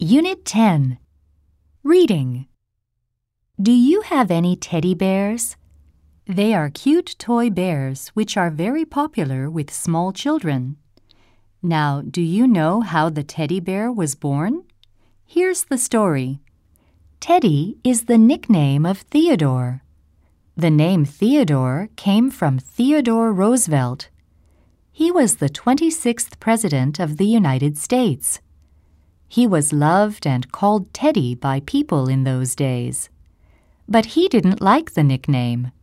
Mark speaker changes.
Speaker 1: Unit 10. Reading. Do you have any teddy bears? They are cute toy bears which are very popular with small children. Now, do you know how the teddy bear was born? Here's the story. Teddy is the nickname of Theodore. The name Theodore came from Theodore Roosevelt. He was the 26th President of the United States. He was loved and called Teddy by people in those days. But he didn't like the nickname.